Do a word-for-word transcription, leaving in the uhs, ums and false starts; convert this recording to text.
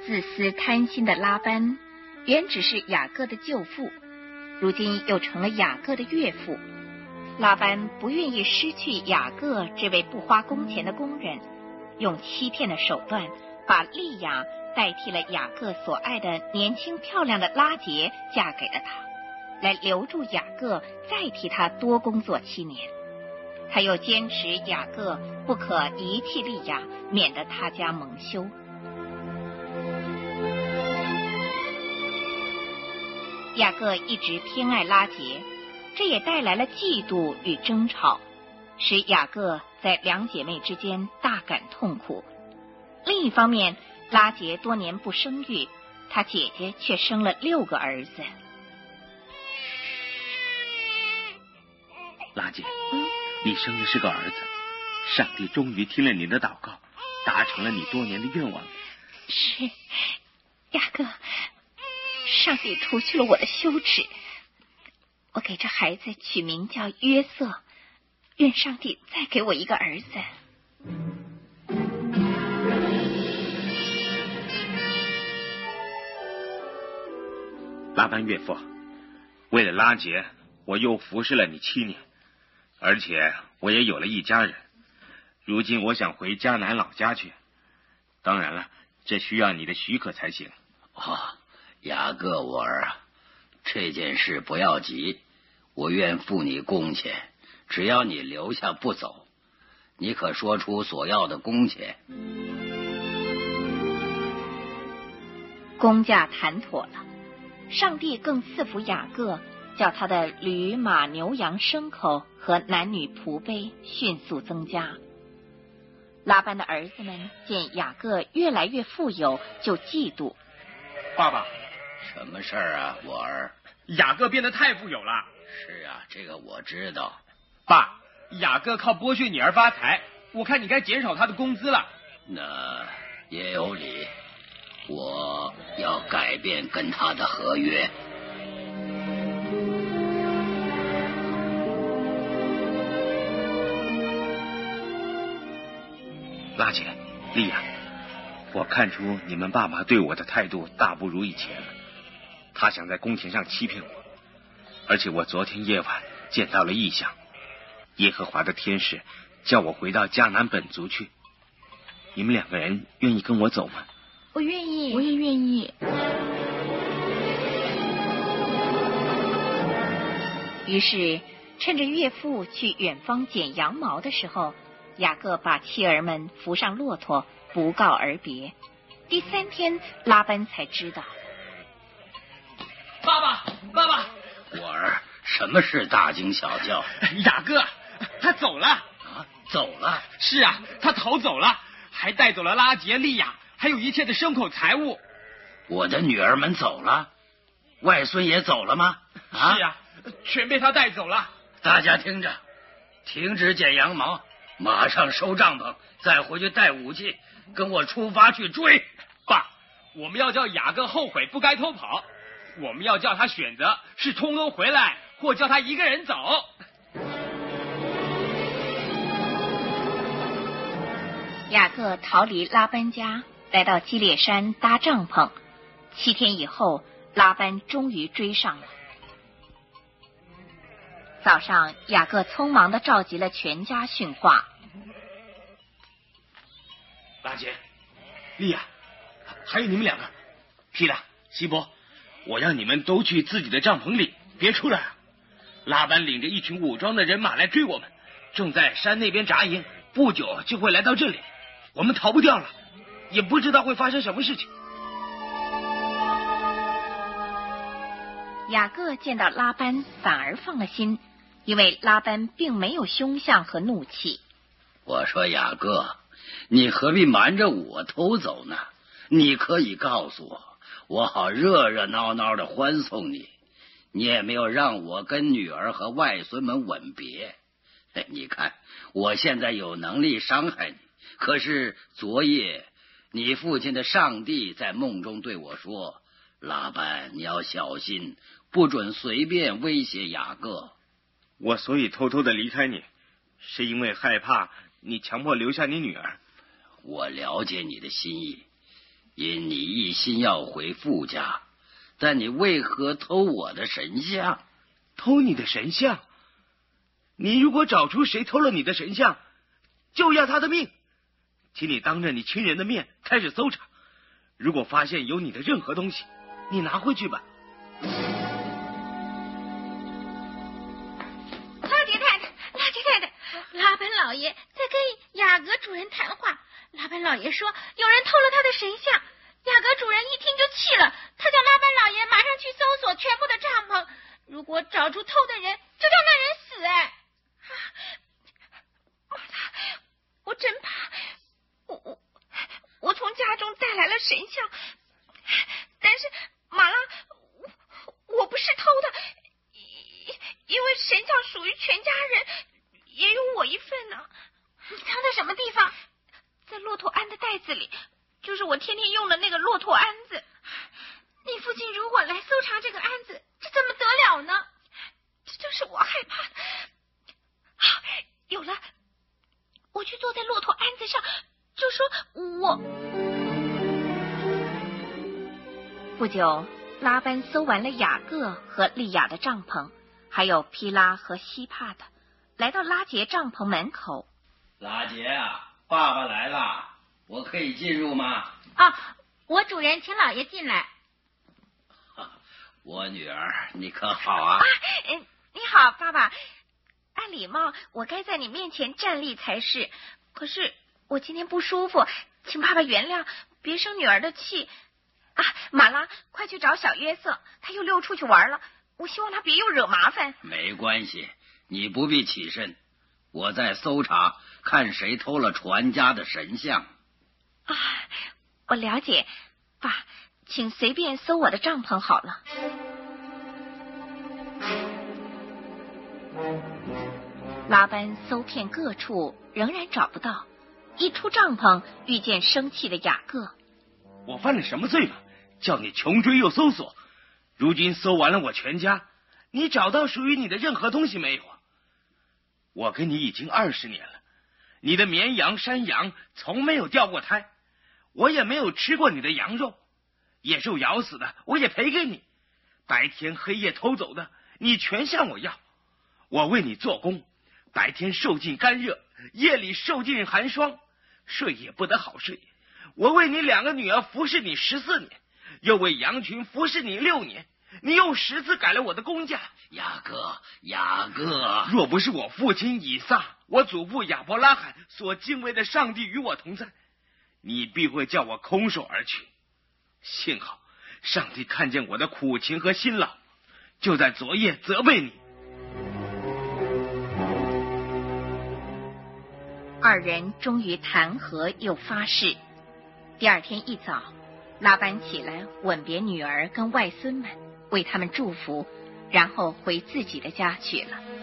自私贪心的拉班，原只是雅各的舅父，如今又成了雅各的岳父。拉班不愿意失去雅各这位不花工钱的工人，用欺骗的手段把利亚代替了雅各所爱的年轻漂亮的拉结嫁给了他，来留住雅各，再替他多工作七年。他又坚持雅各不可遗弃利亚，免得他家蒙羞。雅各一直偏爱拉结，这也带来了嫉妒与争吵，使雅各在两姐妹之间大感痛苦。另一方面，拉结多年不生育，她姐姐却生了六个儿子。 拉结，嗯，你生的是个儿子，上帝终于听了你的祷告，达成了你多年的愿望。 是，雅各，上帝除去了我的羞耻，我给这孩子取名叫约瑟，愿上帝再给我一个儿子。 拉班岳父，为了拉结，我又服侍了你七年，而且我也有了一家人。如今我想回迦南老家去，当然了，这需要你的许可才行。 哦，雅各我儿啊，这件事不要急，我愿付你工钱，只要你留下不走。你可说出所要的工钱。 工价谈妥了，上帝更赐福雅各，叫他的驴马牛羊牲口和男女仆婢迅速增加。拉班的儿子们见雅各越来越富有，就嫉妒。 爸爸， 什么事儿啊，我儿？ 雅各变得太富有了。 是啊，这个我知道。 爸，雅各靠剥削你而发财，我看你该减少他的工资了。 那也有理，我要改变跟他的合约。 拉姐，莉亚，我看出你们爸爸对我的态度大不如以前了，他想在宫廷上欺骗我，而且我昨天夜晚见到了异象，耶和华的天使叫我回到迦南本族去。你们两个人愿意跟我走吗？ 我愿意。 我也愿意。 于是趁着岳父去远方剪羊毛的时候，雅各把妻儿们扶上骆驼，不告而别。第三天，拉班才知道。 爸爸，爸爸， 我儿，什么事大惊小叫？ 雅各，他走了。 啊，走了？ 是啊，他逃走了，还带走了拉结、利亚，还有一切的牲口财物。 我的女儿们走了，外孙也走了吗？啊， 是啊，全被他带走了。 大家听着，停止剪羊毛，马上收帐篷，再回去带武器，跟我出发去追。 爸，我们要叫雅各后悔不该偷跑，我们要叫他选择是通通回来，或叫他一个人走。 雅各逃离拉班家，来到基列山搭帐篷。七天以后，拉班终于追上了。早上，雅各匆忙地召集了全家训话。 拉结、利亚，还有你们两个，皮拉、希伯，我要你们都去自己的帐篷里，别出来。拉班领着一群武装的人马来追我们，正在山那边扎营，不久就会来到这里，我们逃不掉了，也不知道会发生什么事情。 雅各见到拉班，反而放了心，因为拉班并没有凶相和怒气。 我说雅各，你何必瞒着我偷走呢？你可以告诉我，我好热热闹闹的欢送你。你也没有让我跟女儿和外孙们吻别。你看，我现在有能力伤害你，可是昨夜你父亲的上帝在梦中对我说，拉班，你要小心，不准随便威胁雅各。 我所以偷偷的离开你，是因为害怕你强迫留下你女儿。 我了解你的心意， 因你一心要回父家，但你为何偷我的神像？ 偷你的神像？你如果找出谁偷了你的神像，就要他的命。请你当着你亲人的面开始搜查，如果发现有你的任何东西，你拿回去吧。 老姐太太，老姐太太，拉班老爷在跟雅阁主人谈话。拉班老爷说有人偷了他的神像，雅阁主人一听就气了，他叫拉班老爷马上去搜索全部的帐篷，如果找出偷的人，就叫那人死。哎，啊，马拉，我真怕，我我我从家中带来了神像，但是马拉，我我不是偷的，因为神像属于全家人，也有我一份呢。你藏在什么地方？在骆驼鞍的袋子里，就是我天天用的那个骆驼鞍子。你父亲如果来搜查这个鞍子，这怎么得了呢？这就是我害怕的。啊，有了，我去坐在骆驼鞍子上，就说我。 不久，拉班搜完了雅各和利亚的帐篷，还有皮拉和希帕的，来到拉结帐篷门口。 拉结啊，爸爸来了，我可以进入吗？ 啊，我主人请老爷进来。 我女儿，你可好啊？ 啊，你好，爸爸。按礼貌，我该在你面前站立才是。可是我今天不舒服，请爸爸原谅，别生女儿的气。啊，马拉，快去找小约瑟，他又溜出去玩了。我希望他别又惹麻烦。 没关系，你不必起身，我在搜查，看谁偷了传家的神像。 啊，我了解，爸，请随便搜我的帐篷好了。拉班搜遍各处，仍然找不到。一出帐篷，遇见生气的雅各。 我犯了什么罪吗？叫你穷追又搜索，如今搜完了我全家，你找到属于你的任何东西没有？我跟你已经二十年了，你的绵羊、山羊从没有掉过胎，我也没有吃过你的羊肉，野兽咬死的我也赔给你，白天黑夜偷走的你全向我要。我为你做工，白天受尽干热，夜里受尽寒霜，睡也不得好睡。我为你两个女儿服侍你十四年，又为羊群服侍你六年，你又十次改了我的工价。 雅各，雅各， 若不是我父亲以撒，我祖父亚伯拉罕所敬畏的上帝与我同在，你必会叫我空手而去。幸好上帝看见我的苦情和辛劳，就在昨夜责备你。 二人终于谈和又发誓。第二天一早，拉班起来吻别女儿跟外孙们，为他们祝福，然后回自己的家去了。